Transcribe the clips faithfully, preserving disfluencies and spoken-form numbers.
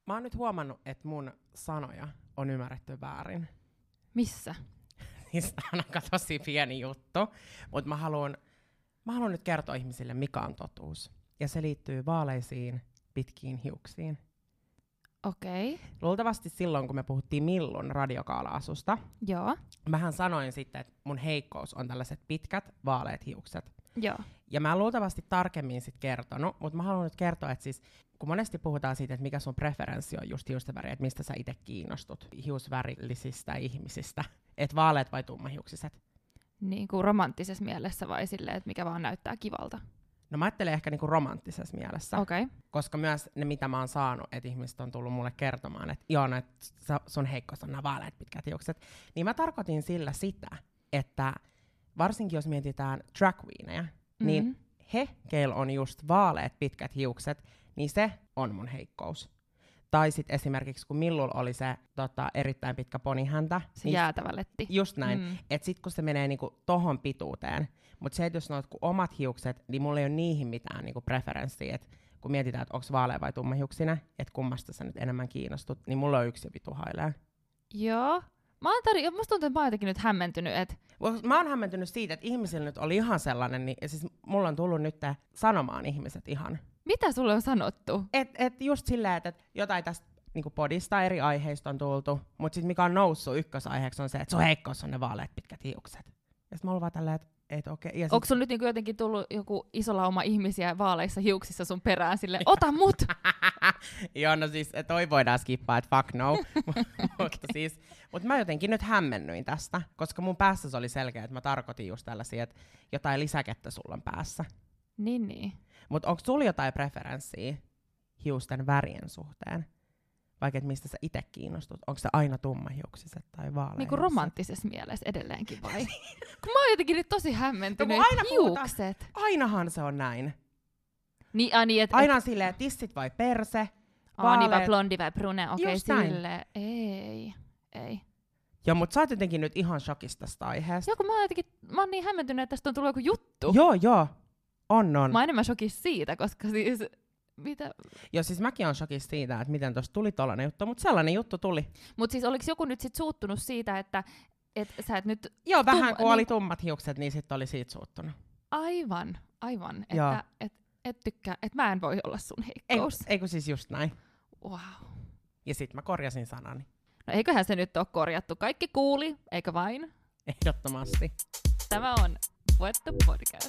Mä oon nyt huomannut, että mun sanoja on ymmärretty väärin. Missä? Siis tää on aika tosi pieni juttu, mutta mä haluan mä haluan nyt kertoa ihmisille, mikä on totuus. Ja se liittyy vaaleisiin, pitkiin hiuksiin. Okei. Okay. Luultavasti silloin, kun me puhuttiin Millun radiokaala-asusta, Joo. mähän sanoin sitten, että mun heikkous on tällaiset pitkät, vaaleat hiukset. Joo. Ja mä en luultavasti tarkemmin sit kertonut, mutta mä haluan nyt kertoa, että siis, kun monesti puhutaan siitä, että mikä sun preferenssi on just hiustenväri, että mistä sä itse kiinnostut hiusvärillisistä ihmisistä, että vaaleat vai tummahiuksiset? Niin kuin romanttisessa mielessä vai silleen, että mikä vaan näyttää kivalta? No mä ajattelen ehkä niinku romanttisessa mielessä, okay. Koska myös ne, mitä mä oon saanut, että ihmiset on tullut mulle kertomaan, että joo, no, että sun heikkous on nämä vaaleat pitkät hiukset, niin mä tarkoitin sillä sitä, että varsinkin jos mietitään drag queeneja, mm-hmm. niin he, keillä on just vaaleat pitkät hiukset, niin se on mun heikkous. Tai sitten esimerkiksi, kun Millulla oli se tota, erittäin pitkä ponihäntä. Se niin jäätävä letti. Just näin. Mm. Että sitten kun se menee niinku tohon pituuteen, mutta se, että jos noit omat hiukset, niin mulla ei ole niihin mitään niinku preferenssiä. Et kun mietitään, että onko vaalea vai tummahiuksinen, että kummasta sä nyt enemmän kiinnostut, niin mulla on yksi vitu hailee. Joo. Mä oon tar- musta tuntuu, että mä oon jotenkin nyt hämmentynyt, että... Mä oon hämmentynyt siitä, että ihmisillä nyt oli ihan sellainen, niin siis mulla on tullut nyt sanomaan ihmiset ihan. Mitä sulle on sanottu? Et, et just silleen, että et jotain tästä niinku podista eri aiheista on tultu, mutta sitten mikä on noussut ykkösaiheeksi on se, että sun heikkous on ne vaaleat pitkät hiukset. Ja sit mä oon vaan tälleen, että et okei. Okay. Onko sun nyt niinku jotenkin tullut joku iso lauma ihmisiä vaaleissa hiuksissa sun perään silleen, ota mut! Joo, no siis toi voidaan skippaa, että fuck no. mutta siis, mut mä jotenkin nyt hämmennyin tästä, koska mun päässä se oli selkeä, että mä tarkoitin just tällaisia, että jotain lisäkettä sulla on päässä. Niin, niin. Mutta onko sulla jotain preferenssiä hiusten värien suhteen? Vaikka että mistä sä itse kiinnostut? Onko se aina tummahiuksiset tai vaaleahiukset? Niin kuin romanttisessa mielessä edelleenkin vai? Kun mä oon jotenkin nyt tosi hämmentynyt, no, aina hiukset. Puhutaan, ainahan se on näin. Niin, a, niin, et, aina et, silleen tissit vai perse, vaaleet. Vai blondi vai brune, okei okay, silleen. Ei, ei. Joo, mutta sä oot jotenkin nyt ihan shokissa tästä aiheesta. Joo, kun mä oon jotenkin, mä oon niin hämmentynyt, että tästä on tullut joku juttu. Joo, joo. On, on. Mä oon enemmän shokissa siitä, koska siis... Mitä? Joo, siis mäkin oon shokissa siitä, että miten tosta tuli tollanen juttu, mutta sellainen juttu tuli. Mut siis oliks joku nyt sit suuttunut siitä, että et sä et nyt... Joo, vähän tum- kun niin... oli tummat hiukset, niin sit oli siitä suuttunut. Aivan, aivan. Joo. Että et, et tykkää, että mä en voi olla sun heikkous. Ei, eikö siis just näin? Wow. Ja sit mä korjasin sanani. No eiköhän se nyt ole korjattu. Kaikki kuuli, eikö vain? Ehdottomasti. Tämä on Puettu Podcast.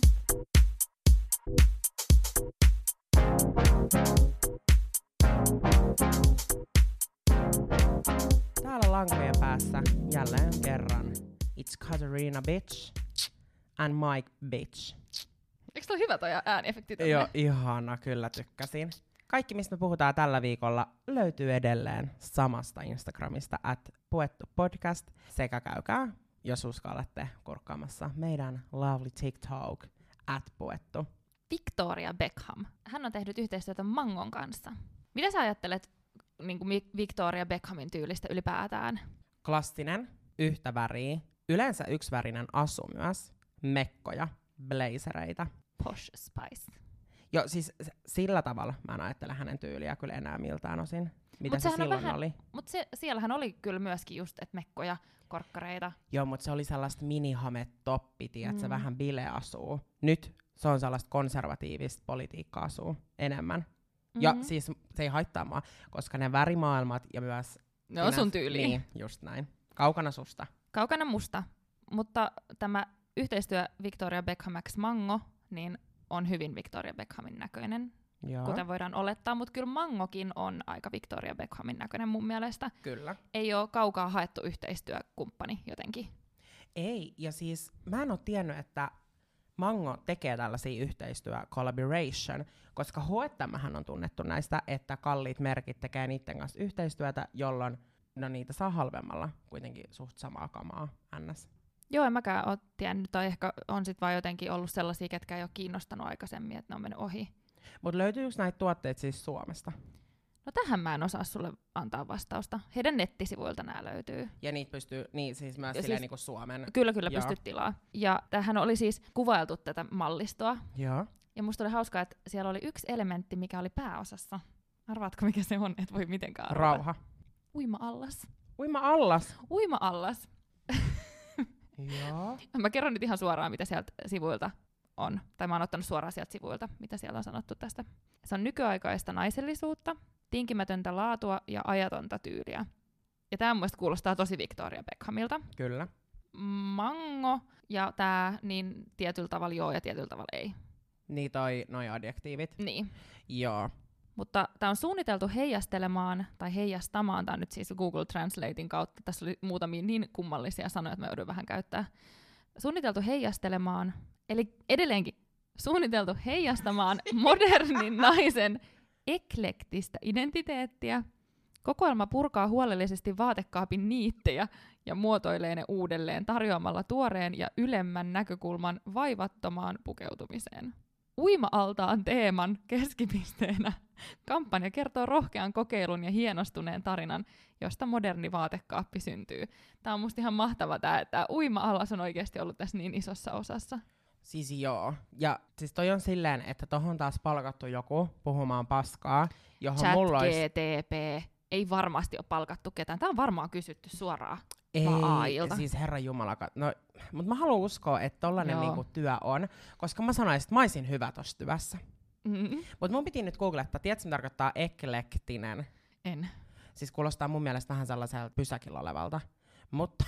Täällä lankojen päässä jälleen kerran It's Katarina bitch and Mike bitch. Eikö toi hyvä toi ääniefekti tänne? Joo, ihana, kyllä tykkäsin. Kaikki, mistä me puhutaan tällä viikolla, löytyy edelleen samasta Instagramista at Puettu Podcast. Sekä käykää, jos uskallatte, kurkkaamassa meidän lovely TikTok at Puettu. Victoria Beckham. Hän on tehnyt yhteistyötä Mangon kanssa. Mitä sä ajattelet niin kuin Victoria Beckhamin tyylistä ylipäätään? Klassinen, yhtä väriä, yleensä yksivärinen asu myös, mekkoja, blazereita. Posh Spice. Joo, siis sillä tavalla mä en ajattele hänen tyyliä kyllä enää miltään osin, mitä mut se silloin vähän, oli. Mutta siellähän oli kyllä myöskin just, että mekkoja, korkkareita. Joo, mutta se oli sellaista minihame-toppi, tiedätkö, Mm. vähän bile-asuu. Nyt se on sellaista konservatiivista politiikka-asuu enemmän. Mm-hmm. Ja siis se ei haittaa mua, koska ne värimaailmat ja myös... Ne on sun tyyliin. Niin, just näin. Kaukana susta. Kaukana musta. Mutta tämä yhteistyö Victoria Beckham x Mango, niin on hyvin Victoria Beckhamin näköinen, Joo. kuten voidaan olettaa. Mutta kyllä Mangokin on aika Victoria Beckhamin näköinen mun mielestä. Kyllä. Ei ole kaukaa haettu yhteistyökumppani jotenkin. Ei, ja siis mä en ole tiennyt, että Mango tekee tällaisia yhteistyö-collaboration, koska H and M:hän on tunnettu näistä, että kalliit merkit tekee niiden kanssa yhteistyötä, jolloin no, niitä saa halvemmalla kuitenkin suht samaa kamaa ns. Joo, en mäkään ole tiennyt, tai ehkä on sit vaan jotenkin ollut sellaisia, ketkä ei ole kiinnostanut aikaisemmin, että ne on mennyt ohi. Mutta löytyykö näitä tuotteita siis Suomesta? No tähän mä en osaa sulle antaa vastausta. Heidän nettisivuilta nämä löytyy. Ja niitä pystyy, niin siis myös Ja silleen siis, niinku Suomen. Kyllä, kyllä Joo. pystyt tilaa. Ja tähän oli siis kuvailtu tätä mallistoa. Joo. Ja musta oli hauskaa, että siellä oli yksi elementti, mikä oli pääosassa. Arvaatko mikä se on, et voi mitenkään arvata. Rauha. Uima-allas. Uima-allas. Uima-allas. Joo. Mä kerron nyt ihan suoraan, mitä sieltä sivuilta on. Tai mä oon ottanut suoraan sieltä sivuilta, mitä siellä on sanottu tästä. Se on nykyaikaista naisellisuutta, tinkimätöntä laatua ja ajatonta tyyliä. Ja tää mun mielestä kuulostaa tosi Victoria Beckhamilta. Kyllä. Mango ja tää niin tietyllä tavalla joo ja tietyllä tavalla ei. Niin toi, noi adjektiivit. Niin. Joo. Mutta tämä on suunniteltu heijastelemaan tai heijastamaan, tämä on nyt siis Google Translatein kautta, tässä oli muutamia niin kummallisia sanoja, että mä joudun vähän käyttää. Suunniteltu heijastelemaan, eli edelleenkin suunniteltu heijastamaan modernin naisen eklektistä identiteettiä. Kokoelma purkaa huolellisesti vaatekaapin niittejä ja muotoilee ne uudelleen tarjoamalla tuoreen ja ylemmän näkökulman vaivattomaan pukeutumiseen. Uima-altaan teeman keskipisteenä kampanja kertoo rohkean kokeilun ja hienostuneen tarinan, josta moderni vaatekaappi syntyy. Tämä on musta ihan mahtava tää, että uima-allas on oikeasti ollut tässä niin isossa osassa. Siis joo. Ja siis toi on silleen, että tohon taas palkattu joku puhumaan paskaa, johon Chat mulla G olisi... T P ei varmasti ole palkattu ketään. Tämä on varmaan kysytty suoraan. Ei, A I:lta. siis herra jumala. No, mutta mä haluan uskoa, että tollanen Joo. niinku työ on, koska mä sanoisin, että mä olisin hyvä tossa työssä. Mm-hmm. Mutta mun piti nyt googlettaa, tiedätkö, mitä tarkoittaa eklektinen? En. Siis kuulostaa mun mielestä vähän sellaiselta pysäkillä olevalta. Mutta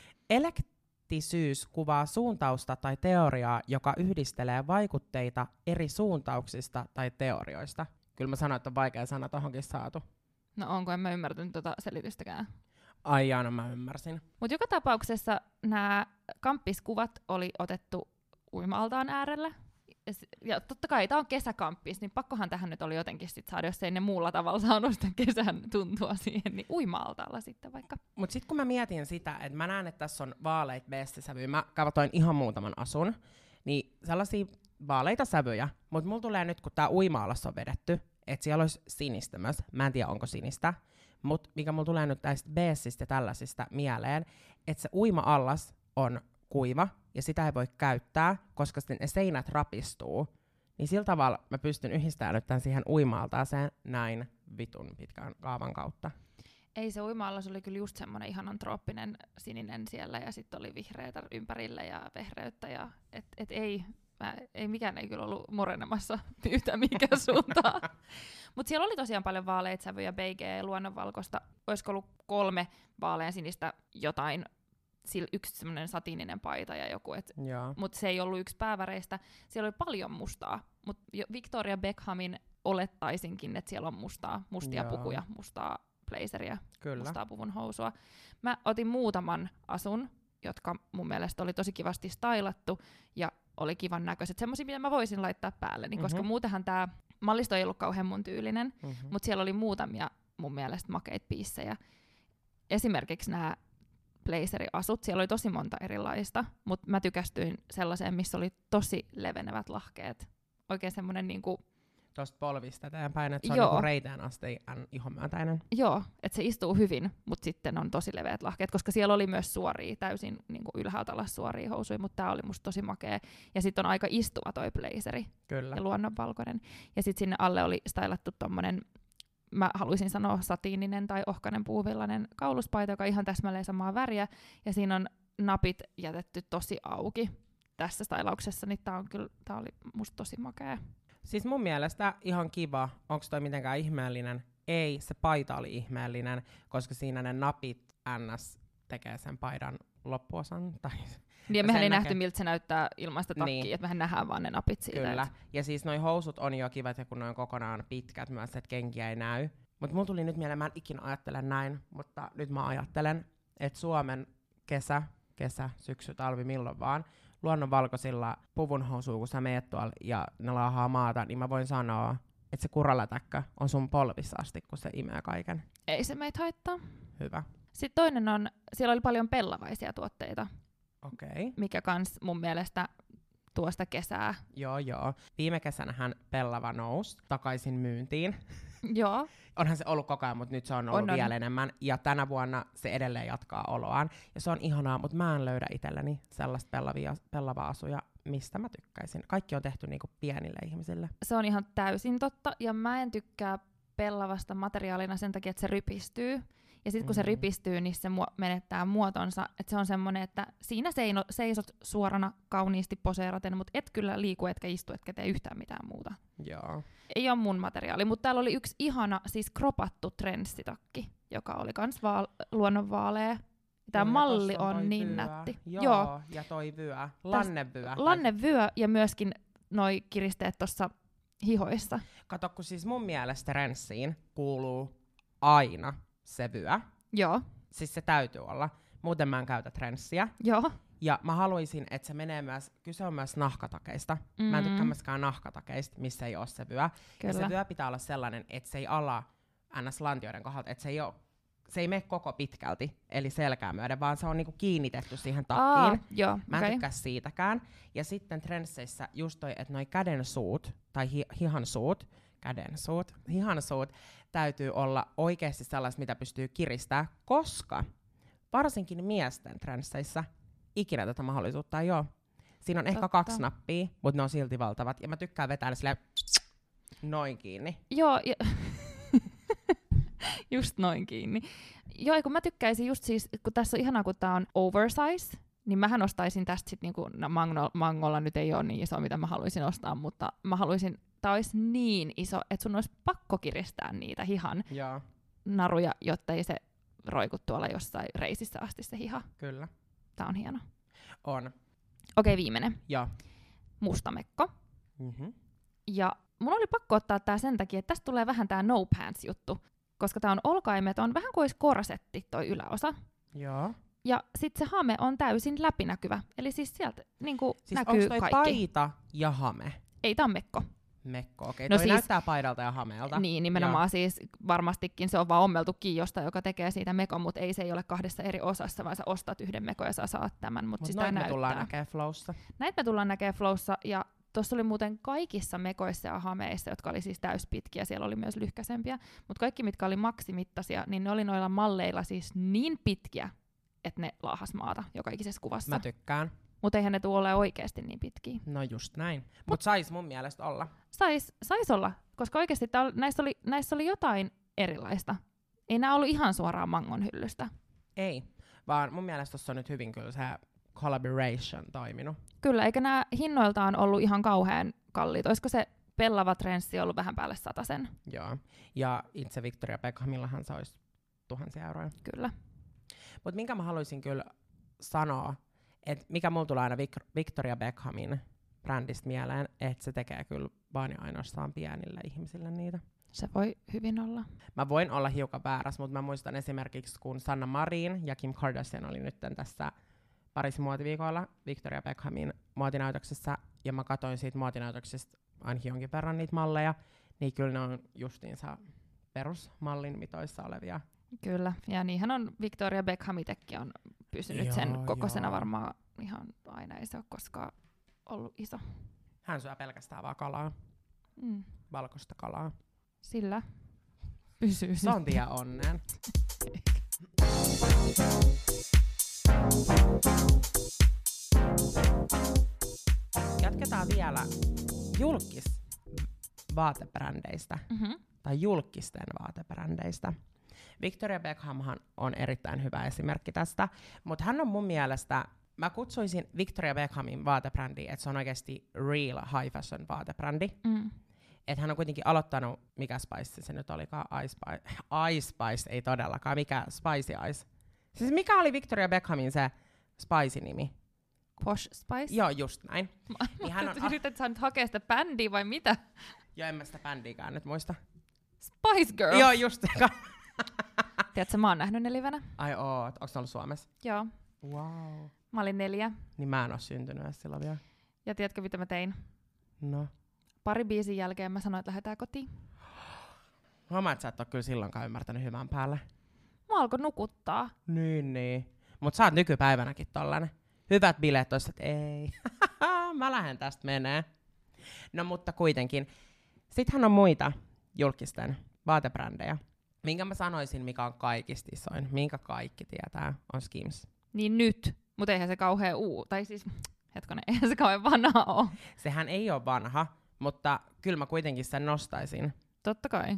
elektisyys kuvaa suuntausta tai teoriaa, joka yhdistelee vaikutteita eri suuntauksista tai teorioista. Kyllä mä sanoin, että on vaikea sana tohonkin saatu. No onko, en mä ymmärtänyt tuota selitystäkään. Ai jaa, no mä ymmärsin. Mutta joka tapauksessa nämä kamppiskuvat oli otettu uima-altaan äärellä. Ja s- Ja totta kai tämä on kesäkamppis, niin pakkohan tähän nyt oli jotenkin sit saada, jos ei ne muulla tavalla saanut sitä kesän tuntua siihen, niin uima-altaalla sitten vaikka. Mut sit kun mä mietin sitä, että mä näen, että tässä on vaaleit bestisävyjä, mä katoin ihan muutaman asun, niin sellaisia vaaleita sävyjä, mut mulla tulee nyt, kun tää uima-alas on vedetty, että siellä olisi sinistä myös, mä en tiedä onko sinistä, mut mikä mulla tulee nyt näistä beessistä ja tällaisista mieleen, että se uima-allas on kuiva, ja sitä ei voi käyttää, koska sitten ne seinät rapistuu, niin sillä tavalla mä pystyn yhdistämään nyt tämän siihen uima-altaaseen näin vitun pitkän kaavan kautta. Ei se uima-allas oli kyllä just semmoinen ihanan trooppinen sininen siellä, ja sitten oli vihreitä ympärillä ja vehreyttä, ja et, et ei, mä, ei mikään ei kyllä ollut murenemassa yhtään mihinkään suuntaan. Mutta siellä oli tosiaan paljon vaaleita sävyjä, beigea, luonnonvalkoista. Olisiko ollut kolme vaalean sinistä jotain, sil, yksi semmoinen satiininen paita ja joku. Mutta se ei ollut yksi pääväreistä. Siellä oli paljon mustaa, mutta Victoria Beckhamin olettaisinkin, että siellä on mustaa, mustia Joo. pukuja, mustaa blazeria, Kyllä. mustaa puvun housua. Mä otin muutaman asun, jotka mun mielestä oli tosi kivasti stylattu ja oli kivan näköiset. Semmoisia, mitä mä voisin laittaa päälleni, mm-hmm. koska muutenhan tää mallisto ei ollut kauhean mun tyylinen, mm-hmm. mutta siellä oli muutamia mun mielestä makeita piissejä. Esimerkiksi nämä blazeriasut, siellä oli tosi monta erilaista, mutta mä tykästyin sellaiseen, missä oli tosi levenevät lahkeet. Oikein semmonen niinku... Tuosta polvista eteenpäin, että se on Joo. niinku reiteen asti ihomyöntäinen. Joo, että se istuu hyvin, mutta sitten on tosi leveät lahkeet, koska siellä oli myös suoria, täysin niinku ylhäältä alas suoria housuja, mutta tää oli musta tosi makea. Ja sitten on aika istuva toi blazeri. Kyllä. Ja luonnonvalkoinen. Ja sitten sinne alle oli stylattu tommonen, mä haluaisin sanoa satiininen tai ohkainen puuvillainen kauluspaita, joka on ihan täsmälleen samaa väriä. Ja siinä on napit jätetty tosi auki tässä stylauksessa, niin tää on kyllä, tää oli musta tosi makea. Siis mun mielestä ihan kiva. Onko toi mitenkään ihmeellinen? Ei, se paita oli ihmeellinen, koska siinä ne napit ns. Tekee sen paidan loppuosan. Tai Niin, ja mehän ei näkee. nähty, miltä se näyttää ilman sitä takkia, Niin. että mehän nähdään vaan ne napit siitä. Kyllä. Et... Ja siis noi housut on jo kivat, ja kun ne on kokonaan pitkät myös, että kenkiä ei näy. Mutta mulla tuli nyt mieleen, mä en ikinä ajattele näin, mutta nyt mä ajattelen, että Suomen kesä, kesä, syksy, talvi, milloin vaan, luonnonvalkoisilla puvunhousuilla, kun sä meet tuolla ja ne laahaa maata, niin mä voin sanoa, että se kuralätäkkä on sun polvissa asti, kun se imee kaiken. Ei se meitä haittaa. Hyvä. Sitten toinen on, siellä oli paljon pellavaisia tuotteita, Okei. Okay. mikä kans mun mielestä tuosta kesää. Joo, joo. Viime kesänähän Pellava nousi takaisin myyntiin. Joo. Onhan se ollut koko ajan, mutta nyt se on ollut On, on. vielä enemmän. Ja tänä vuonna se edelleen jatkaa oloaan. Ja se on ihanaa, mutta mä en löydä itselleni sellaista pellavia, pellavaa asuja, mistä mä tykkäisin. Kaikki on tehty niinku pienille ihmisille. Se on ihan täysin totta, ja mä en tykkää pellavasta materiaalina sen takia, että se rypistyy. Ja sitten kun Mm-hmm. se rypistyy, niin se muo- menettää muotonsa. Että se on semmoinen, että siinä seino- seisot suorana kauniisti poseeraten, mutta et kyllä liiku, etkä istu, etkä tee yhtään mitään muuta. Joo. Ei ole mun materiaali, mutta täällä oli yksi ihana, siis kropattu trenssitakki, joka oli kans vaal- luonnonvaalea. Tämä Joo, ja malli tossa on, toi niin vyö. nätti. Joo, Joo. ja toi vyö. Lannevyö. Lannevyö ja myöskin noi kiristeet tuossa hihoissa. Kato, kun siis mun mielestä renssiin kuuluu aina se vyö. Joo, Siis se täytyy olla. Muuten mä en käytä trenssiä. joo. Ja mä haluaisin, että se menee myös, kyse on myös nahkatakeista. Mm. Mä en tykkää myöskään nahkatakeista, missä ei ole se vyö. Ja se vyö pitää olla sellainen, että se ei ala ns-lantioiden kohdalta, että se ei ole, se ei mene koko pitkälti, eli selkää myöden, vaan se on niinku kiinnitetty siihen takkiin. Aa, joo, Mä en okei. tykkää siitäkään. Ja sitten trensseissä just toi, että noi käden suut, tai hi- hihan suut, käden suut, hihan suut, täytyy olla oikeasti sellaiset, mitä pystyy kiristää, koska varsinkin miesten trensseissä ikinä tätä mahdollisuutta ei ole. Siinä on ehkä Totta. kaksi nappia, mutta ne on silti valtavat. Ja mä tykkään vetää ne silleen noin kiinni. Joo, ja just noin kiinni. Joo, ja kun mä tykkäisin just siis, kun tässä on ihanaa, kun tää on oversize, niin mähän ostaisin tästä sit niinku, no Mango, Mangolla nyt ei ole niin iso, mitä mä haluaisin ostaa, mutta mä haluaisin, tää olisi niin iso, että sun olisi pakko kiristää niitä hihan Joo, naruja, jotta ei se roiku tuolla jossain reisissä asti se hiha. kyllä. Tää on hieno. On. Okei, viimeinen. Joo. Musta mekko. Mm-hmm. Ja mun oli pakko ottaa tää sen takia, että tästä tulee vähän tää no pants juttu, koska tää on olkaimeton, vähän kuin olisi korsetti toi yläosa. Joo. Ja sit se hame on täysin läpinäkyvä, eli siis sieltä niinku Siis näkyy onks toi kaikki. paita ja hame? Ei tää on mekko. Mekko, okei. No No toi siis- näyttää paidalta ja hameelta. Niin, nimenomaan siis varmastikin se on vaan ommeltu kiiosta, joka tekee siitä mekon, mutta ei se ei ole kahdessa eri osassa, vaan sä ostat yhden mekon ja sä saat tämän, mutta Mut siis noit tää me näyttää. tullaan näkee flowssa. Näitä me tullaan näkee flowssa, ja tuossa oli muuten kaikissa mekoissa ja hameissa, jotka oli siis täyspitkiä, siellä oli myös lyhkäisempiä, mutta kaikki, mitkä oli maksimittaisia, niin ne oli noilla malleilla siis niin pitkiä, että ne laahas maata joka ikisessä kuvassa. Mä tykkään. Mutta eihän ne tule ole oikeasti niin pitkiä. No just näin. Mut sais mun mielestä olla. Sais, sais olla, koska oikeasti tää, näissä, oli, näissä oli jotain erilaista. Ei nämä ollut ihan suoraan Mangon hyllystä. Ei, vaan mun mielestä tossa on nyt hyvin kyllä se collaboration toiminut. Kyllä, eikä nämä hinnoiltaan ollut ihan kauhean kalliit. Olisiko se pellava trenssi ollut vähän päälle satasen? Joo. Ja itse Victoria Beckhamillahan se olisi tuhansia euroja. Kyllä. Mutta minkä mä haluaisin kyllä sanoa, että mikä mulla tulee aina Vic- Victoria Beckhamin brändistä mieleen, että se tekee kyllä vaan ja ainoastaan pienille ihmisille niitä. Se voi hyvin olla. Mä voin olla hiukan väärässä, mutta mä muistan esimerkiksi, kun Sanna Marin ja Kim Kardashian oli nyt tässä Pariisin muotiviikoilla Victoria Beckhamin muotinäytöksessä, ja mä katsoin siitä muotinäytöksestä ainakin jonkin verran niitä malleja, niin kyllä ne on justiinsa perusmallin mitoissa olevia. Kyllä, ja niinhän on Victoria Beckham itekin on pysynyt Joo, sen kokoisena joo. varmaan ihan aina, ei se ole koskaan ollut iso. Hän syö pelkästään vaan kalaa, Mm. valkoista kalaa. Sillä pysyy. Se on tie onneen. Jatketaan vielä julkis vaatebrändeistä Mm-hmm. tai julkisten vaatebrändeistä. Victoria Beckhamhan on erittäin hyvä esimerkki tästä, mutta hän on mun mielestä, mä kutsuisin Victoria Beckhamin vaatebrändiä, että se on oikeasti real high fashion vaatebrändi. Mm. Että hän on kuitenkin aloittanut, mikä Spice se nyt olikaan, Ice Spice, Ice Spice ei todellakaan, mikä Spicy Ice. Siis mikä oli Victoria Beckhamin se Spice-nimi? Posh Spice? Joo, just näin. Niin hän on, Yrität sä nyt hakea sitä bändiä vai mitä? joo, en mä sitä bändiikään nyt muista. Spice Girls! Joo, just. Tiedätkö, mä oon nähnyt ne livenä. Ai oot, onks ne ollut Suomessa? Joo. Wow. Mä olin neljä. Niin mä en oo syntynyt edes silloin vielä. Ja tiedätkö, mitä mä tein? No. Pari biisin jälkeen mä sanoin, että lähdetään kotiin. Huomaa, että sä et oo kyllä silloinkaan ymmärtänyt hyvän päälle. Mä alkoi nukuttaa. Niin, niin. Mut sä oot nykypäivänäkin tollanen. Hyvät bileet ois, että ei. Mä lähden tästä menee. No mutta kuitenkin. Sittenhän on muita julkisten vaatebrändejä. Minkä mä sanoisin, mikä on kaikista isoin, minkä kaikki tietää, on Skims. Niin nyt. Mutta eihän se kauhean uu. Tai siis, hetkonen, eihän se kauhean vanha oo. Sehän ei ole vanha, mutta kyllä mä kuitenkin sen nostaisin. Totta kai.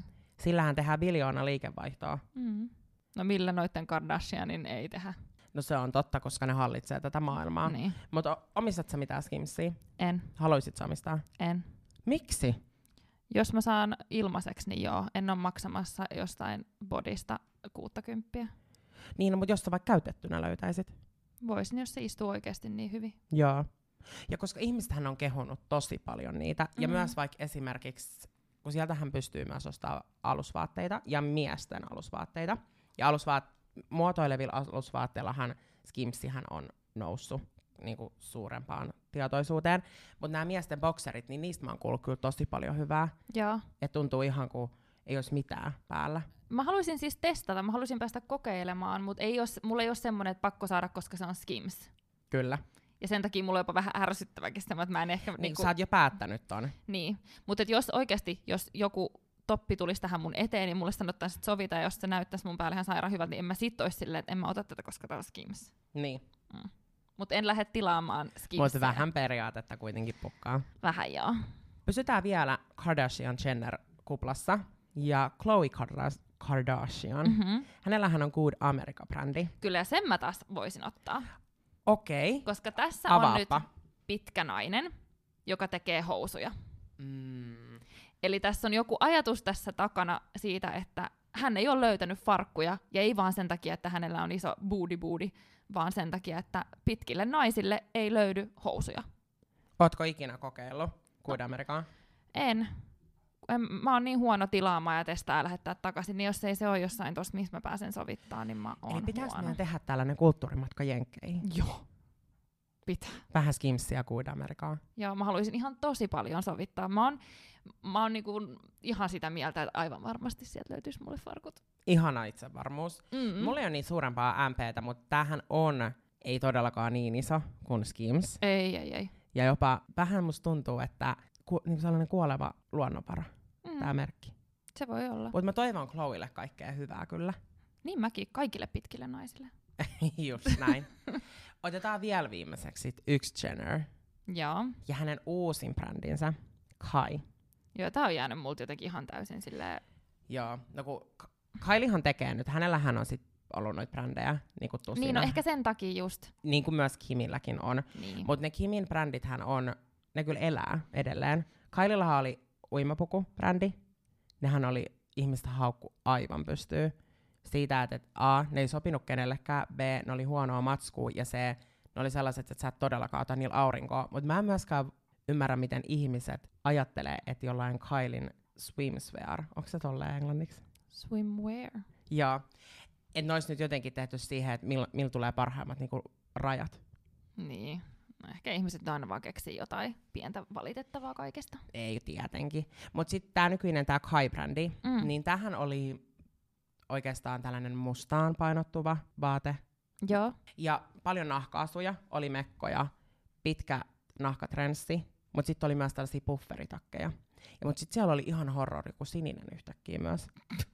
Sillähän tehdään biljoona liikevaihtoa. Mm. No millä noitten Kardashianin ei tehdä? No se on totta, koska ne hallitsee tätä maailmaa. Niin. Mutta omistat sä mitään Skimsia? En. Haluisit sä omistaa? En. Miksi? Jos mä saan ilmaiseksi, niin joo. En ole maksamassa jostain bodista kuuttakymppiä. Niin, no, mutta jos sä vaikka käytettynä löytäisit. Voisin, jos se istuu oikeasti niin hyvin. Joo. Ja koska ihmistähän on kehunut tosi paljon niitä, mm. ja myös vaikka esimerkiksi, kun sieltähän pystyy myös ostamaan alusvaatteita ja miesten alusvaatteita. Ja alusvaat, muotoilevilla alusvaatteillahan Skimsihän on noussut niinku suurempaan tietoisuuteen. Mutta nämä miesten bokserit, niin niistä mä oon kuullut kyllä tosi paljon hyvää. Joo. Et tuntuu ihan kuin ei olisi mitään päällä. Mä haluaisin siis testata, mä haluaisin päästä kokeilemaan, mutta ei os, mulla ei ole semmoinen, että pakko saada, koska se on Skims. Kyllä. Ja sen takia mulla on jopa vähän ärsyttäväkin sitä, että mä en ehkä... Niin, niinku, sä oot jo päättänyt ton. Niin, mutta jos oikeasti, jos joku toppi tulisi tähän mun eteen, niin mulle sanottaisiin, että sovita, ja jos se näyttäisi mun päälle ihan sairaan hyvältä, niin en mä sit ois silleen, että en mä ota tätä, koska tää on Skims. Niin. Mm. Mutta en lähde tilaamaan Skimsia. Mutta vähän periaatetta kuitenkin pukkaa. Vähän joo. Pysytään vielä Kardashian-Jenner-kuplassa. Ja Khloe Kardashian, Mm-hmm. hänellähän on Good America-brändi. Kyllä, ja sen mä taas voisin ottaa. Okei. Okay. Koska tässä Avaappa. on nyt pitkä nainen, joka tekee housuja. Mm. Eli tässä on joku ajatus tässä takana siitä, että hän ei ole löytänyt farkkuja, ja ei vaan sen takia, että hänellä on iso booty booty, vaan sen takia, että pitkille naisille ei löydy housuja. Ootko ikinä kokeillut Good Americaa? En. en. Mä oon niin huono tilaamaan ja testaa ja lähettää takaisin, niin jos ei se ole jossain tossa, missä mä pääsen sovittaa, niin mä oon Eli pitäis huono. meidän tehdä tällainen kulttuurimatka Jenkkeihin? Joo. Pitää. Vähän Skimsia ja Good Americaa. Joo, mä haluaisin ihan tosi paljon sovittaa. Mä oon, mä oon niinku ihan sitä mieltä, että aivan varmasti sieltä löytyisi mulle farkut. Ihana itsevarmuus. Mm-mm. Mulla ei ole niin suurempaa M P:tä, mutta tämähän on, ei todellakaan niin iso kuin Skims. Ei, ei, ei. Ja jopa vähän musta tuntuu, että ku, niin sellainen kuoleva luonnonvara, Mm. tämä merkki. Se voi olla. Mutta mä toivon Khloelle kaikkea hyvää kyllä. Niin mäkin, kaikille pitkille naisille. Just näin. Otetaan vielä viimeiseksi sit yksi Jenner Joo. ja hänen uusin brändinsä, Kai. Joo, tää on jäänyt multa jotenkin ihan täysin silleen... Joo, no kun Kyliehan tekee nyt, hänellähän on sit ollut noita brändejä niin kuin tusina. Niin, no ehkä sen takia just. Niin kuin myös Kimilläkin on. Niin. Mutta ne Kimin brändithän on, ne kyllä elää edelleen. Kyliellahan oli uimapuku-brändi. Nehän oli, ihmistä haukku aivan pystyy. Siitä, että et A, ne ei sopinut kenellekään, B, ne oli huonoa matskua, ja C, ne oli sellaiset, että sä et todellakaan ota niillä aurinkoa. Mutta mä en myöskään ymmärrä, miten ihmiset ajattelee, että jollain Kylien swimwear, onko se tolleen englanniksi? Swimwear. Joo. Että ne olisi nyt jotenkin tehty siihen, että millä mil tulee parhaimmat niinku, rajat. Niin. No ehkä ihmiset aina vaan keksii jotain pientä valitettavaa kaikesta. Ei tietenkin. Mutta sitten tämä nykyinen tää Kai-brändi, Mm. niin tähän oli oikeastaan tällainen mustaan painottuva vaate. Joo. Ja paljon nahkaasuja, oli mekkoja, pitkä nahkatrenssi, mutta sitten oli myös tällaisia pufferitakkeja. Mutta sitten siellä oli ihan horrori, kun sininen yhtäkkiä myös.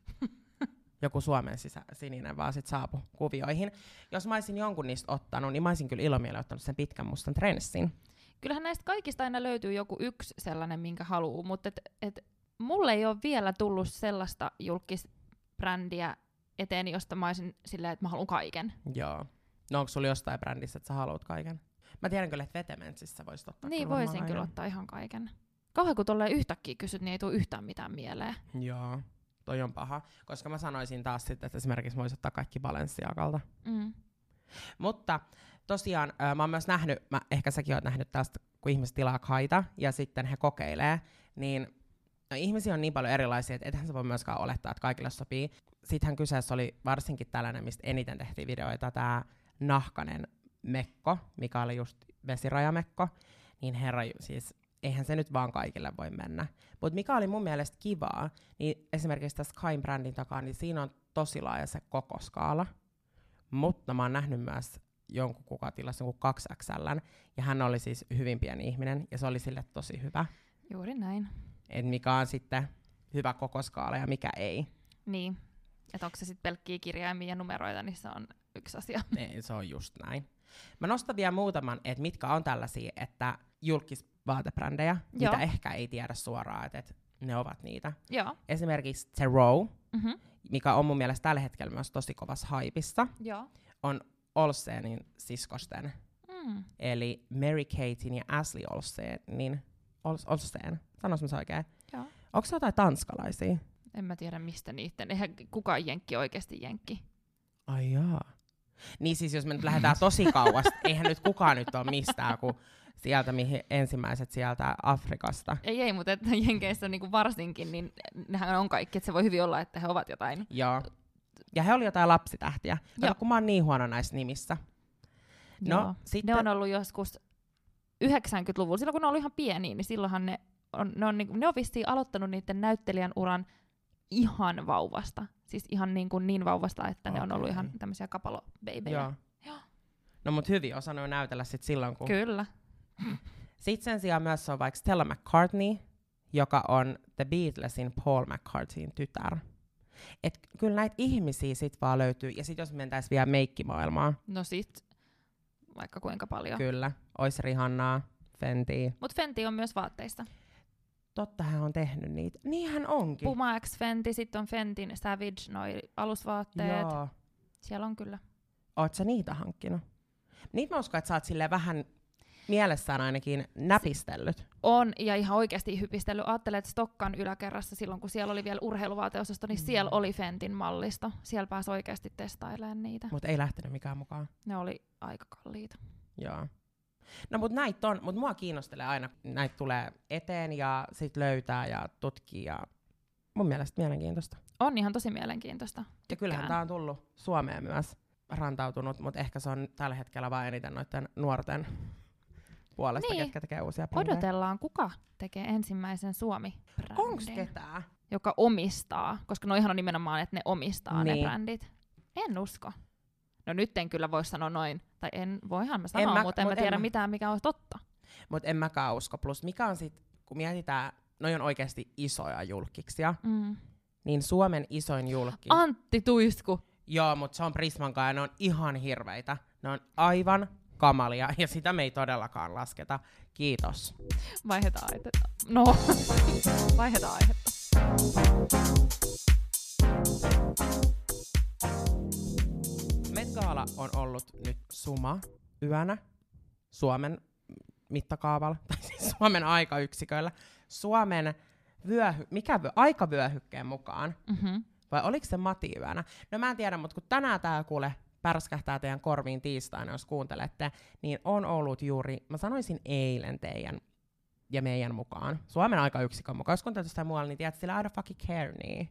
Joku Suomen sisä, sininen vaan sit saapui kuvioihin. Jos mä olisin jonkun niistä ottanut, niin mä olisin kyllä ilomielellä ottanut sen pitkän mustan trenssin. Kyllähän näistä kaikista aina löytyy joku yksi sellainen, minkä haluaa, mutta et, et, mulle ei ole vielä tullut sellaista julkisbrändiä eteeni, josta mä olisin silleen, että mä haluan kaiken. Joo. No onko sulla jostain brändissä, että sä haluat kaiken? Mä tiedän kyllä, että Vetementsissä voisit ottaa. Niin, kyllä varmaan voisin kaiken. kyllä ottaa ihan kaiken. Kauhean kun tolleen yhtäkkiä kysyt, niin ei tule yhtään mitään mieleen. Joo, toi on paha. Koska mä sanoisin taas sitten, että esimerkiksi mä voisin ottaa kaikki Balenciagalta. Mm. Mutta tosiaan äh, mä oon myös nähnyt, mä, ehkä säkin oot nähnyt tästä, kun ihmiset tilaa Kaita ja sitten he kokeilee, niin no, ihmisiä on niin paljon erilaisia, että ethän sä voi myöskään olettaa, että kaikille sopii. Sittenhän kyseessä oli varsinkin tällainen, mistä eniten tehtiin videoita, tää nahkanen mekko, mikä oli just vesirajamekko, niin herra, siis eihän se nyt vaan kaikille voi mennä. Mutta mikä oli mun mielestä kivaa, niin esimerkiksi tässä Kain brändin takaa, niin siinä on tosi laaja se koko skaala. Mutta mä oon nähnyt myös jonkun kuka tilasi jonkun kaksi X L, ja hän oli siis hyvin pieni ihminen, ja se oli sille tosi hyvä. Juuri näin. Et mikä on sitten hyvä koko skaala ja mikä ei. Niin. Että onko se sitten pelkkiä kirjaimia ja numeroita, niin se on yksi asia. Ei, se on just näin. Mä nostan vielä muutaman, että mitkä on tällaisia, että julkisvaatebrändejä, Joo. mitä ehkä ei tiedä suoraan, että et ne ovat niitä. Joo. Esimerkiksi Theroux, Mm-hmm. mikä on mun mielestä tällä hetkellä myös tosi kovassa haipissa, Joo. on Olsenin siskosten, Mm. eli Mary Katein ja Ashley Olsenin, Ols- Olsen, sanois mä se oikein? Joo. Onko se jotain tanskalaisia? En mä tiedä mistä niitten. Eihän kukaan jenkki oikeasti jenkki. Ai jaa. Niin siis jos me nyt lähdetään tosi kauas, eihän nyt kukaan nyt ole mistään, kun sieltä mihin ensimmäiset sieltä Afrikasta. Ei, ei, mutta että jenkeissä niinku varsinkin, niin nehän on kaikki, että se voi hyvin olla, että he ovat jotain. Joo. Ja he oli jotain lapsitähtiä. Kato, kun mä oon niin huono näissä nimissä. No, Joo. sitten... Ne on ollut joskus yhdeksänkymmentäluvulla, silloin kun ne oli ihan pieniä, niin silloinhan ne on, ne on, niinku, ne on vissiin aloittanut niiden näyttelijän uran ihan vauvasta. Siis ihan niin, kuin niin vauvasta, että okay. ne on ollut ihan tämmöisiä kapalobeibejä. Joo. Joo. No mut hyvin osannut näytellä sit silloin, kun... Kyllä. Sitten sen sijaan myös on vaikka Stella McCartney, joka on The Beatlesin Paul McCartneyn tytär. Et kyllä näitä ihmisiä sit vaan löytyy. Ja sit jos mentäis vielä meikkimaailmaan. No sit, vaikka kuinka paljon. Kyllä. Ois Rihannaa, Fentiä. Mut Fenty on myös vaatteista. Totta hän on tehnyt niitä. Niin hän onkin. Puma X Fenty, sitten on Fentyn Savage, noi alusvaatteet. Joo. Siellä on kyllä. Oot sä niitä hankkinut? Niitä mä uskon, että sä oot silleen vähän mielessään ainakin näpistellyt. On, ja ihan oikeasti hypistellyt. Ajattelen, että Stokkan yläkerrassa silloin, kun siellä oli vielä urheiluvaateosasto, niin mm. siellä oli Fentyn mallisto. Siellä pääsi oikeasti testailemaan niitä. Mut ei lähtenyt mikään mukaan. Ne oli aika kalliita. Joo. No mut näitä on, mut mua kiinnostelee aina, näitä tulee eteen ja sit löytää ja tutkii ja mun mielestä mielenkiintoista. On ihan tosi mielenkiintoista. Ja kyllähän tää on tullut Suomeen myös rantautunut, mut ehkä se on tällä hetkellä vaan eniten noiden nuorten puolesta, niin. ketkä tekee uusia brändejä. Odotellaan, kuka tekee ensimmäisen Suomi-brändin. Onks ketään? Joka omistaa, koska noihan on nimenomaan, että ne omistaa niin. ne brändit. En usko. No nyt en kyllä voi sanoa noin, tai en, voihan mä sanoa, en mä, mutta en mut mä tiedä en mitään, mikä on totta. Mut en mäkään usko. Plus mikä on sit, kun mietitään, noi on oikeasti isoja julkkiksia, Mm. niin Suomen isoin julkki. Antti Tuisku. Joo, mutta se on Prisman kanssa ja ne on ihan hirveitä. Ne on aivan kamalia ja sitä me ei todellakaan lasketa. Kiitos. Vaihdetaan aihetta. No, vaihdetaan aihetta. Met Gala on ollut nyt suma yönä Suomen mittakaavalla, tai siis Suomen aikayksiköillä, Suomen vyöhy, mikä vyö, aikavyöhykkeen mukaan. Mm-hmm. Vai oliko se Mati-yönä? No mä en tiedä, mutta kun tänään tää kuule pärskähtää teidän korviin tiistaina, jos kuuntelette, niin on ollut juuri, mä sanoisin eilen teidän ja meidän mukaan, Suomen aikayksikön mukaan. Jos kuuntelet jostain muualla, niin tiedät, sillä I don't fucking care, niin.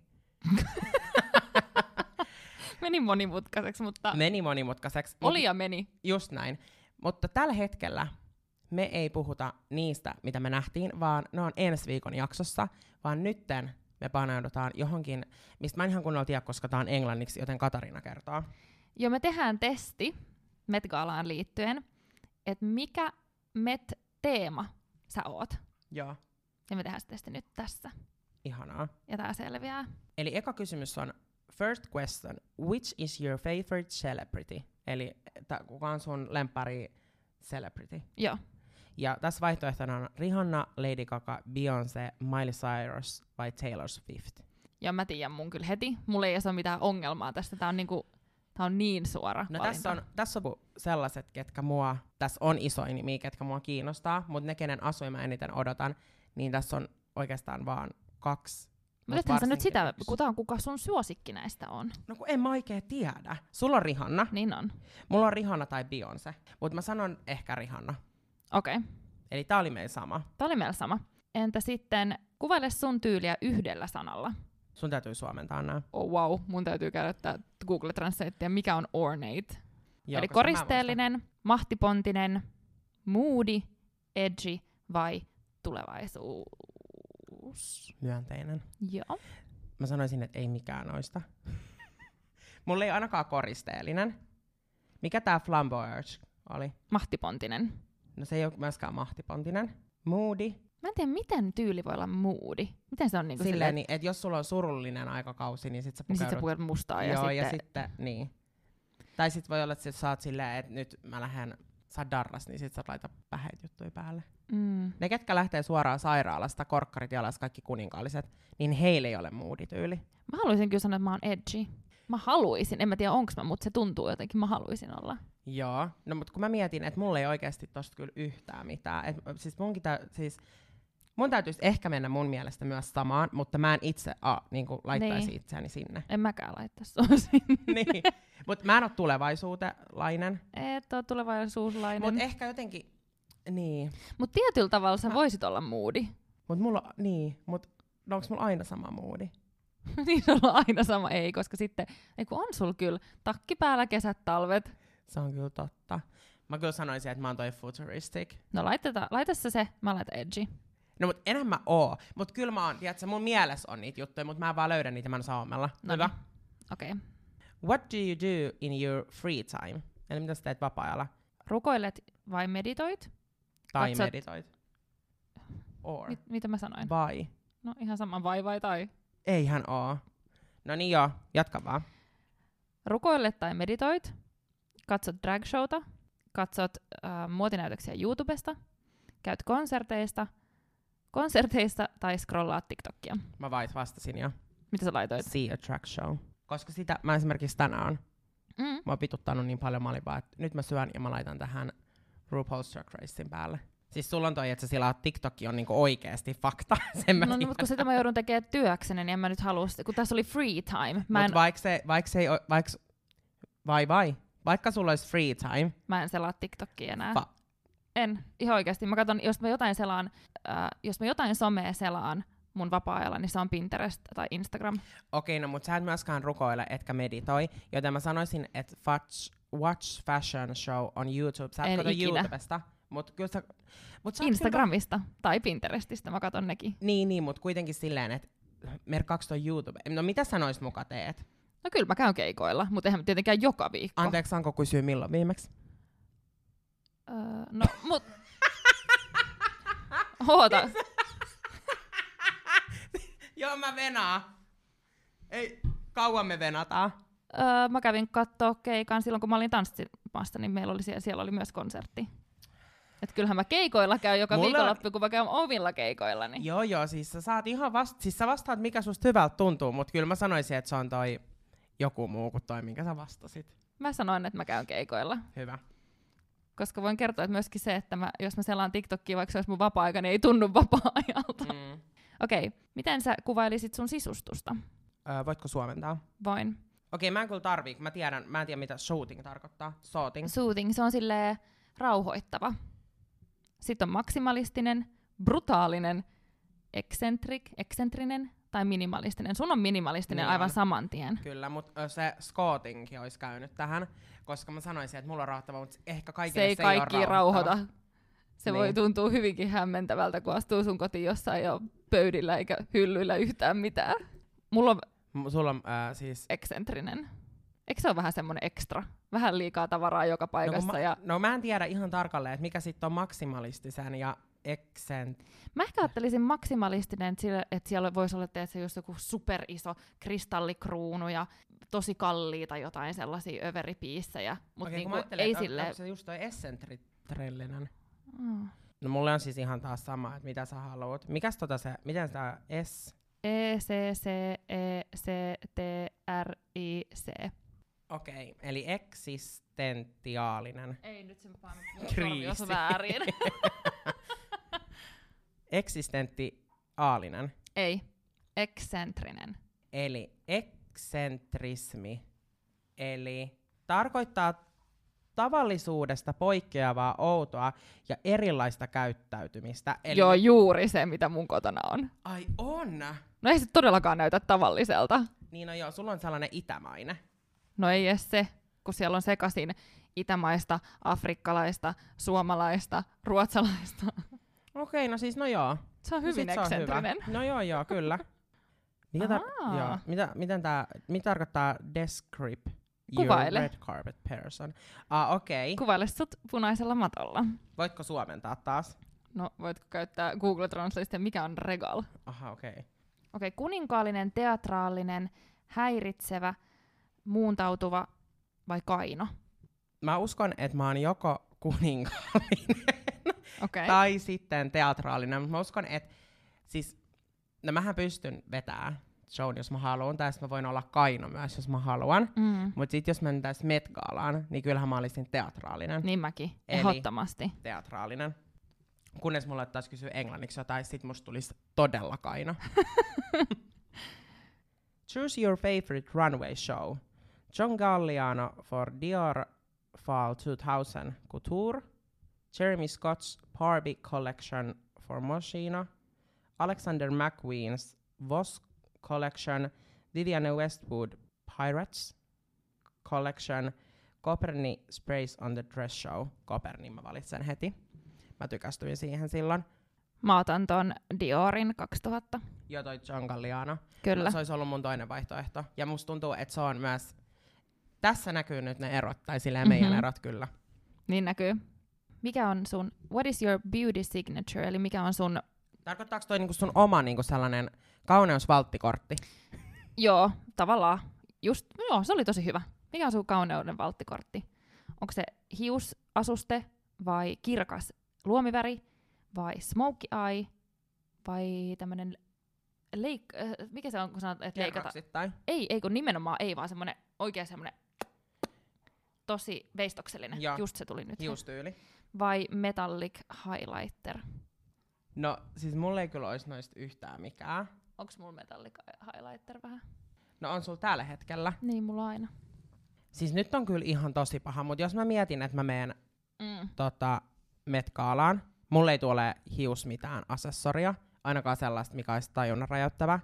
Meni monimutkaiseksi, mutta... Meni monimutkaiseksi. Oli ja meni. Just näin. Mutta tällä hetkellä me ei puhuta niistä, mitä me nähtiin, vaan ne on ensi viikon jaksossa, vaan nytten me paneudutaan johonkin, mistä mä en ihan kunnolla tiedä, koska tää on englanniksi, joten Katariina kertoo. Joo, me tehdään testi Met Galaan liittyen, että mikä Met-teema sä oot. Joo. Ja me tehdään se testi nyt tässä. Ihanaa. Ja tää selviää. Eli eka kysymys on, first question, which is your favorite celebrity? Eli ta, kuka on sun lemppari celebrity? Joo. Ja tässä vaihtoehtona on Rihanna, Lady Gaga, Beyoncé, Miley Cyrus vai Taylor Swift. Ja mä tiedän mun kyllä heti. Mulla ei edes ole mitään ongelmaa tästä. Tää on, niinku, tää on niin suora No valinta. tässä on, tässä on sellaiset, ketkä mua, tässä on isoin nimi, ketkä mua kiinnostaa, mutta ne, kenen asuin mä eniten odotan, niin tässä on oikeastaan vaan kaksi. Mutta ethän sä nyt sitä, kuka, kuka sun suosikki näistä on? No kun en mä oikein tiedä. Sulla on Rihanna. Niin on. Mulla on Rihanna tai Beyoncé, mutta mä sanon ehkä Rihanna. Okei. Okay. Eli tää oli meillä sama. Tää oli meillä sama. Entä sitten, kuvaile sun tyyliä yhdellä sanalla. Sun täytyy suomentaa nää. Oh wow, mun täytyy käyttää Google Translatea, mikä on ornate. Joo, eli koristeellinen, mahtipontinen, moody, edgy vai tulevaisuus? Myönteinen. Joo. Mä sanoisin, että ei mikään noista. Mulla ei ainakaan koristeellinen. Mikä tää flamboyage oli? Mahtipontinen. No se ei ole myöskään mahtipontinen. Moody. Mä en tiedä, miten tyyli voi olla moody. Miten se on niinku silleen, silleen, niin, että jos sulla on surullinen aikakausi, niin sit sä niin pukeudut. sit sä pukeudut mustaa ja Joo, sitten... ja sitten, niin. Tai sit voi olla, että sä saat silleen, että nyt mä lähden, sä darras, niin sit sä laita päheet juttuja päälle. Mm. Ne, ketkä lähtee suoraan sairaalasta, korkkarit jalassa, kaikki kuninkaalliset, niin heillä ei ole moodityyli. Mä haluaisin kyllä sanoa, että mä oon edgy. Mä haluaisin, en mä tiedä onks mä, mutta se tuntuu jotenkin, mä haluaisin olla. Joo, no mutta kun mä mietin, että mulla ei oikeasti tosta kyllä yhtään mitään. Et, siis, munkin tä, siis mun täytyisi ehkä mennä mun mielestä myös samaan, mutta mä en itse a, niinku, laittaisi niin. itseäni sinne. En mäkään laittaisi sua sinne. Niin, mutta mä en ole tulevaisuutelainen. Et oo tulevaisuuslainen. Mutta ehkä jotenkin, niin. Mut tietyllä tavalla sä Mä- voisit olla moodi. Mut mulla, niin, mut no onks mulla aina sama moodi? Niin sulla on aina sama, ei, koska sitten, ei kun on sul kyllä takki päällä, kesät, talvet. Se on kyllä totta. Mä kyllä sanoisin, että mä oon toi futuristic. No laiteta, laita se se, mä laitan edgy. No mut enhän mä oo. Mut kyllä mä oon, tiiätsä, mun mielessä on niitä juttuja, mut mä en vaan löydä niitä, mä en saa omella. No Hyvä. niin. Okei. Okay. What do you do in your free time? Eli mitä sä teet vapaa-ajalla? Rukoilet vai meditoit? Tai Katsot- meditoit? Or? Mit, mitä mä sanoin? Vai? No ihan sama, vai vai tai. Eihän oo. No niin joo, jatka vaan. Rukoilet tai meditoit? Katsot dragshowta? Katsot äh, muotinäytöksiä YouTubesta? Käyt konserteista? Konserteista tai scrollaat TikTokia? Mä vais vastasin jo. Mitä sä laitoit? See a track show. Koska sitä mä esimerkiksi tänään, Mm. mä oon pituttanut niin paljon, mä olin vaan, että nyt mä syön ja mä laitan tähän RuPaul's Drag Racein päälle. Siis sulla on toi, että sä sillä TikTokki on niinku oikeesti fakta. Sen mä No, no tiedän. mutta kun sitä mä joudun tekemään työkseni, niin en mä nyt halua, kun tässä oli free time. Mä en, Mut vaikka se, vaik se ei oo, vaik, vai vai, vaikka sulla olisi free time, mä en selaa TikTokia enää. Va- En, ihan oikeasti. Mä katson, jos mä jotain selaan, äh, jos mä jotain somea selaan mun vapaa-ajalla, niin se on Pinterest tai Instagram. okei, no mut sä et myöskään rukoile, etkä meditoi, joten mä sanoisin, että watch, watch fashion show on YouTube. Sä et En kato ikinä. YouTubesta, mut kyllä sä, mut sä oot Instagramista tai Pinterestistä mä katon nekin. Kyllä, niin, niin, mut kuitenkin silleen, että merkkaaks toi YouTube. No mitä sanois muka teet? No kyllä mä käyn keikoilla, mutta eihän mä tietenkään joka viikko. Anteeksi, saanko kysyä milloin viimeksi? Öö, no, mut... Oota. Joo, mä venaan. Ei, kauan me venataan. Öö, mä kävin kattoo keikan silloin, kun mä olin tanssimassa, niin meillä oli siellä, siellä oli myös konsertti. Et kyllähän mä keikoilla käyn joka Mulla- viikonloppu, kun mä käyn omilla keikoillani. Joo, joo, siis sä saat ihan vasta, siis sä vastaat mikä susta hyvältä tuntuu, mutta kyllä mä sanoisin, että se on toi joku muu kuin toi, minkä sä vastasit. Mä sanoin, että mä käyn keikoilla. Hyvä. Koska voin kertoa, että myöskin se, että mä, jos mä selaan TikTokia, vaikka se olisi mun vapaa-aika, niin ei tunnu vapaa-ajalta. Mm. Okei, okay. Miten sä kuvailisit sun sisustusta? Öö, voitko suomentaa? Voin. Okei, mä en kyllä tarvii, kun mä tiedän, mä en tiedä mitä shooting tarkoittaa. Shooting. Soothing, se on silleen rauhoittava. Sitten on maksimalistinen, brutaalinen, eccentric, eksentrinen tai minimalistinen. Sun on minimalistinen Niin aivan on. saman tien. Kyllä, mutta se scootingkin olisi käynyt tähän, koska mä sanoisin, että mulla on rauhoittava, mutta ehkä Se kaikille ei se kaikki ei ole rauhoita. Se Niin. voi tuntua hyvinkin hämmentävältä, kun astuu sun kotiin jossain jo pöydillä eikä hyllyillä yhtään mitään. Mulla on M- Sulla on äh, siis... eksentrinen. Eikö se ole vähän semmonen ekstra? Vähän liikaa tavaraa joka No, paikassa. kun mä, ja no mä en tiedä ihan tarkalleen, että mikä sitten on maksimalistisen ja eksent... mä ehkä ajattelisin maksimalistinen, että siellä, että siellä voisi olla teetä just joku superiso kristallikruunu ja tosi kalliita jotain sellaisia överipiissejä. Mutta Okei, kun niinku, mä ajattelen, ei että on- silleen... onko se just toi essentrillinen. Mm. No mulle on siis ihan taas sama, että mitä sä haluat. Mikäs tota se, miten sitä S... E, C, C, E, C, T, R, I, C. Okei, okay, eli eksistentiaalinen. Ei nyt sen pannut Kriisi. väärin. Eksistentiaalinen. Ei, eksentrinen. Eli eksentrismi. Eli tarkoittaa tavallisuudesta poikkeavaa, outoa ja erilaista käyttäytymistä. Eli... Joo, juuri se, mitä mun kotona on. Ai on! No ei se todellakaan näytä tavalliselta. Niin no joo, sulla on sellainen itämainen. No ei edes se, kun siellä on sekaisin itämaista, afrikkalaista, suomalaista, ruotsalaista. Okei, no siis no joo. Se on No hyvin sit se on eksentrinen. hyvä. No joo, joo, kyllä. Mikä tar- Aa. joo. Mitä, miten tää, mitä tarkoittaa describe Kuvaile. your red carpet person? Ah, okei. Okay. Kuvaile sut punaisella matolla. Voitko suomentaa taas? No, voitko käyttää Google Translate, mikä on regal? Aha, okei. Okay. Okei, kuninkaallinen, teatraalinen, häiritsevä, muuntautuva vai kaino? Mä uskon, että mä oon joko kuninkaallinen Okay. Tai sitten teatraalinen. Mutta mä uskon, että siis, no mähän pystyn vetämään shown, jos mä haluan, tai mä voin olla Kaino myös, jos mä haluan. Mm. Mutta sitten jos mennään Met Galaan, niin kyllähän mä olisin teatraalinen. Niin mäkin, Eli ehdottomasti. teatraalinen. Kunnes mulle taas kysyä englanniksi jotain, sit musta tulisi todella Kaino. Choose your favorite runway show. John Galliano for Dior Fall two thousand Couture. Jeremy Scott's Barbie Collection for Moschino. Alexander McQueen's Voss Collection. Vivienne Westwood Pirates Collection. Coperni Sprays on the Dress Show. Coperni mä valitsen heti. Mä tykästyin siihen silloin. Mä otan ton Diorin kaksituhatta. Joo, toi John Galliano. Kyllä. Se olisi ollut mun toinen vaihtoehto. Ja musta tuntuu, että se on myös... Tässä näkyy nyt ne erot, tai silleen Mm-hmm. meidän erot kyllä. Niin näkyy. Mikä on sun... What is your beauty signature? Eli mikä on sun... Tarkoittaako toi niinku sun oma niinku sellainen kauneusvalttikortti? Joo, tavallaan. Just, joo, se oli tosi hyvä. Mikä on sun kauneuden valttikortti? Onko se hiusasuste vai kirkas luomiväri vai smokey eye vai tämmönen leik... Äh, mikä se on, kun sanot, että leikata? Kerroksittain. Ei, ei kun nimenomaan ei, vaan semmonen oikein semmonen tosi veistoksellinen. Joo. Just se tuli nyt. Hiustyyli. Vai metallic highlighter? No siis mulla ei kyllä olisi noista yhtään mikään. Onks mulla metallic highlighter vähän? No on sulla tällä hetkellä. Niin, mulla on aina. Siis nyt on kyllä ihan tosi paha, mutta jos mä mietin, että mä menen Mm. tota, Met Galaan, mulla ei tule hius mitään asessoria, ainakaan sellaista, mikä olisi tajunnan rajoittava.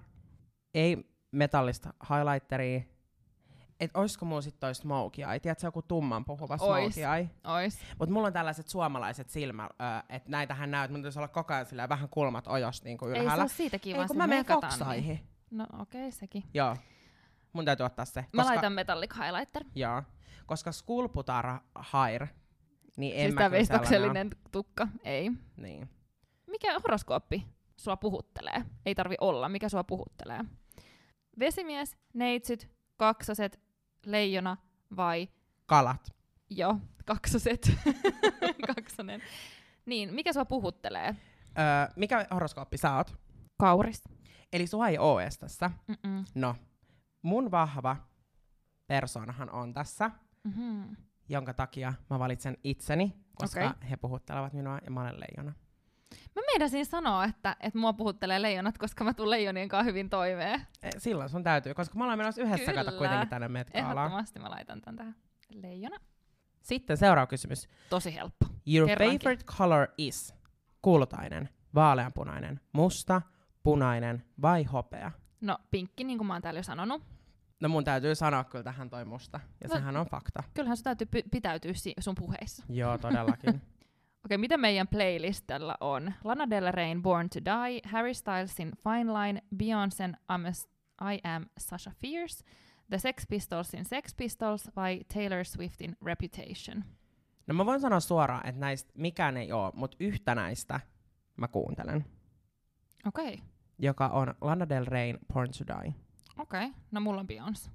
Ei metallista highlighteria. Et oisko mulla sit toi smokey eye? Tiedätkö, joku tumman puhuva Ois. smokey eye? Ois. Mut mulla on tällaiset suomalaiset silmä, että näitähän näyt, mun täytyy olla koko ajan silleen, vähän kulmat ojosta niinku Ei se ylhäällä. ole siitäkin, Ei, vaan kun se mä menen megatanni. Fox-aihin. No okei, okay, sekin. Joo. Mun täytyy ottaa se. Mä laitan metallic highlighter. Joo. Koska Sculptar Hair, niin en Siis mä tää kyllä veistoksellinen tukka. Ei. sellainen oo. Niin. Mikä horoskooppi sua puhuttelee? Ei tarvi olla. Mikä sua puhuttelee? Vesimies, neitsyt, kaksoset, leijona vai... Kalat. Joo, kaksoset. Kaksonen. Niin, mikä sua puhuttelee? Öö, mikä horoskooppi sä oot? Kauris. Eli sua ei oo edes tässä. Mm-mm. No, mun vahva persoonahan on tässä, Mm-hmm. jonka takia mä valitsen itseni, koska Okei. he puhuttelevat minua ja mä olen leijona. Mä meinasin sanoa, että, että mua puhuttelee leijonat, koska mä tuun leijonien kanssa hyvin toimeen. E, silloin sun täytyy, koska me ollaan menossa yhdessä Kyllä. kato kuitenkin tänne Met Galaan. Ehdottomasti mä laitan tän tähän. Leijona. Sitten seuraava kysymys. Tosi helppo. Your Kerrankin. favorite color is kultainen, vaaleanpunainen, musta, punainen vai hopea? No, pinkki, niin kuin mä oon täällä jo sanonut. No mun täytyy sanoa kyllä tähän toi musta, ja No. sehän on fakta. Kyllähän sun täytyy py- pitäytyä si- sun puheissa. Joo, todellakin. Okei, mitä meidän playlistalla on? Lana Del Reyn Born to Die, Harry Stylesin Fine Line, Beyoncén I'm a, I Am Sasha Fierce, The Sex Pistolsin Sex Pistols vai Taylor Swiftin Reputation? No mä voin sanoa suoraan, että näistä mikään ei oo, mutta yhtä näistä mä kuuntelen, Okei, joka on Lana Del Reyn Born to Die. okei. No mulla on Beyoncé.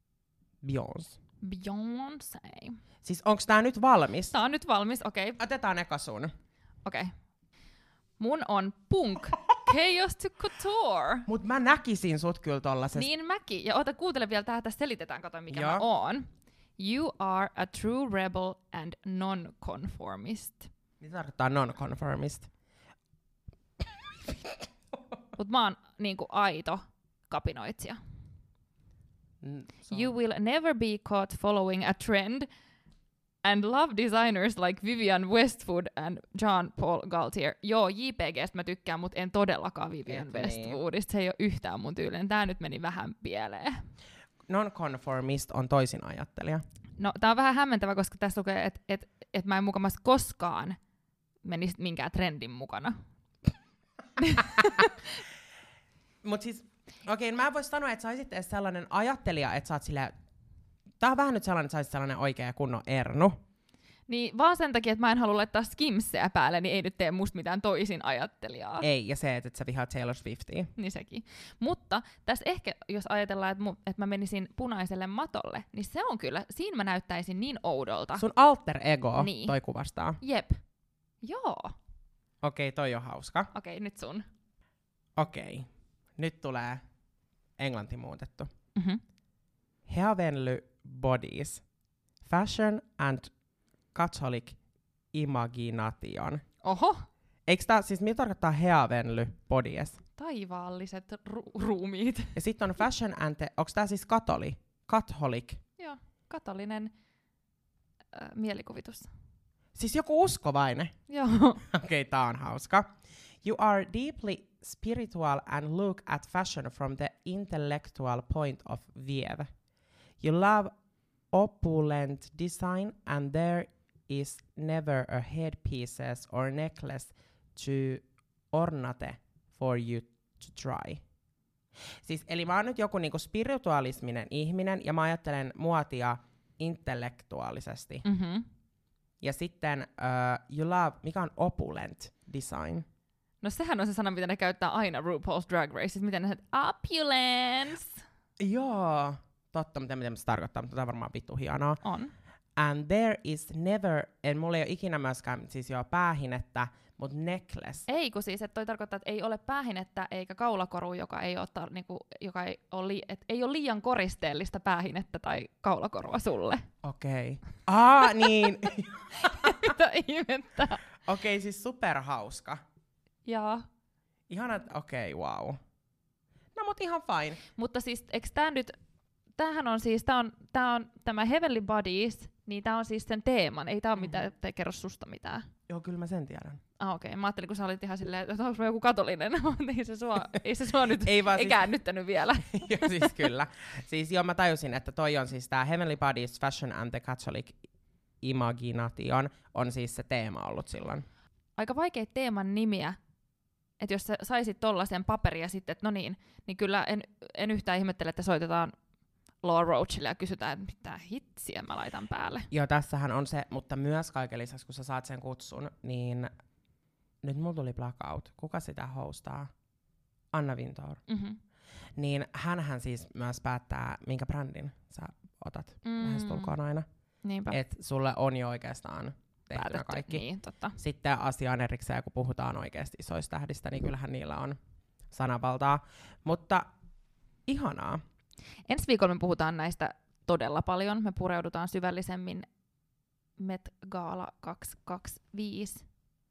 Beyoncé. Beyoncé. Siis onks tää nyt valmis? Tää on nyt valmis, okei. Otetaan eka sun. Okei. Mun on Punk, Chaos to Couture. Mut mä näkisin sut kyllä tollasesta. Niin mäkin. Ja ota, kuuntele vielä tähän, tässä selitetään, kato mikä Joo. mä oon. You are a true rebel and non-conformist. Mitä tarkoittaa non-conformist? Mut mä oon niinku aito kapinoitsija. Mm, se on- You will never be caught following a trend and love designers like Vivienne Westwood and Jean Paul Gaultier. Joo, J P G:stä mä tykkään, mut en todellakaan Vivienne Et niin. Westwoodista. Se ei ole yhtään mun tyylinen. Tää nyt meni vähän pieleen. Non-conformist on toisin ajattelija. No, tää on vähän hämmentävä, koska tässä lukee, että et, et mä en mukamas koskaan menisi minkään trendin mukana. Mut siis, okei, okay, mä en voi sanoa, että sä olisit edes sellainen ajattelija, että sä oot silleen... Tää on vähän nyt sellainen, että sä olisit sellainen oikea kunnon ernu. Niin vaan sen takia, että mä en halua laittaa skimsejä päälle, niin ei nyt tee musta mitään toisin ajattelijaa. Ei, ja se, että sä vihaat Taylor Swiftia. Niin sekin. Mutta tässä ehkä, jos ajatellaan, että, mu, että mä menisin punaiselle matolle, niin se on kyllä, siinä mä näyttäisin niin oudolta. Sun alter ego Niin. toi kuvastaa. Jep. Joo. Okei, okay, toi on hauska. Okei, okay, nyt sun. Okei, okay. Nyt tulee englanti muutettu. Mm-hmm. Heavenly bodies. Fashion and Catholic imagination. Oho! Eikö tää, siis mitä tarkoittaa heavenly bodies? Taivaalliset ru- ruumiit. Ja sitten on fashion and, onko tää siis katoli? Catholic? Joo, katolinen äh, mielikuvitus. Siis joku uskovainen? Joo. Okei, okay, tää on hauska. You are deeply spiritual and look at fashion from the intellectual point of view. You love opulent design and there is never a headpieces or necklace to ornate for you to try. Siis, eli mä oon nyt joku niinku spiritualisminen ihminen ja mä ajattelen muotia intellektuaalisesti. Mm-hmm. Ja sitten uh, you love, mikä on opulent design? No sehän on se sana, mitä ne käyttää aina RuPaul's Drag Race. Miten ne sanoo, opulence. Joo, totta, mitä, mitä se tarkoittaa, mutta tämä on varmaan vittu hienoa. On. And there is never, en mulla ei ole ikinä myöskään siis joo päähinettä, mutta necklace. Ei, kun siis, että toi tarkoittaa, että ei ole päähinettä eikä kaulakoru, joka ei ole, tar- niinku, joka ei ole, li- et ei ole liian koristeellista päähinettä tai kaulakorua sulle. Okei. Okay. Aa, niin. Mitä ihmettä? Okei, okay, siis superhauska. Jaa. Ihana, okei, okay, wow. No mut ihan fine. Mutta siis, eikö tää nyt, tämähän on siis, tää on, tää on tämä Heavenly Bodies, niin tää on siis sen teeman, ei tää ole mitään, Mm-hmm. ettei kerro susta mitään. Joo, kyllä mä sen tiedän. Ah, okei, okay. Mä ajattelin, kun sä olit ihan silleen, että onko mä joku katolinen, ei se sua, ei se sua nyt, ei, vaan ei siis, käännyttänyt vielä. joo, siis kyllä. Siis joo, mä tajusin, että toi on siis tää Heavenly Bodies, Fashion and the Catholic Imagination on siis se teema ollut silloin. Aika vaikeita teeman nimiä, että jos sä saisit tollasen paperia sitten, että no niin, niin kyllä en, en yhtään ihmettele, että soitetaan Laura Roachille ja kysytään, että mitä hitsiä mä laitan päälle. Joo, tässähän on se, mutta myös kaiken lisäksi, kun sä saat sen kutsun, niin nyt mulla tuli blackout. Kuka sitä hostaa? Anna Wintour. Mm-hmm. Niin hänhän siis myös päättää, minkä brändin sä otat Mm. lähestulkoon aina. Niinpä. Et sulle on jo oikeastaan tehtynä Päätetty. kaikki. Niin, totta. Sitten asiaan erikseen, kun puhutaan oikeasti isoista tähdistä, niin kyllähän niillä on sananvaltaa. Mutta ihanaa. Ensi viikolla me puhutaan näistä todella paljon. Me pureudutaan syvällisemmin Met Gala kaksisataakaksikymmentäviisi.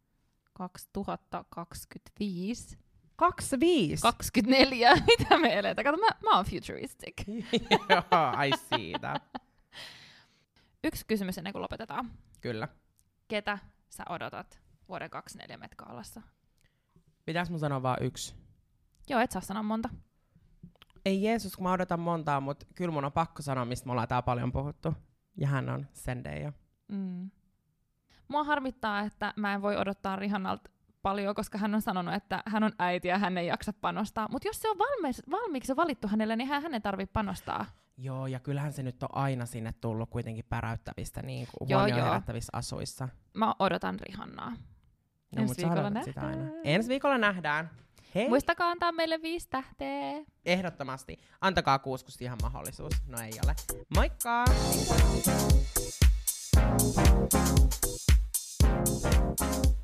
kaksituhattakaksikymmentäviisi. kaksikymmentäviisi. kaksikymmentäneljä. Mitä me eletään? Kato, mä, mä oon futuristic. Joo, I see that. Yksi kysymys ennen kuin lopetetaan. Kyllä. Ketä sä odotat vuoden kaksikymmentäneljä Met Galassa? Pitäis mun sanoa vaan yksi? Joo, et saa sanoa monta. Ei Jeesus, kun mä odotan montaa, mutta kyllä mun on pakko sanoa, mistä me ollaan tää paljon puhuttu. Ja hän on Zendaya. Mm. Mua harmittaa, että mä en voi odottaa Rihannalta paljon, koska hän on sanonut, että hän on äiti ja hän ei jaksa panostaa. Mutta jos se on valmiiksi, valmiiksi valittu hänelle, niin hän hänen tarvitsee panostaa. Joo, ja kyllähän se nyt on aina sinne tullut kuitenkin päräyttävistä, niin kuin Joo, huomioon joo. herättävissä asuissa. Mä odotan Rihannaa. No, Ensi mut sä viikolla odotat sitä nähdään. aina. Ensi viikolla nähdään. Hei! Muistakaa antaa meille viisi tähteä. Ehdottomasti. Antakaa kuusi, kun siihen mahdollisuus. No ei ole. Moikka! Moikka!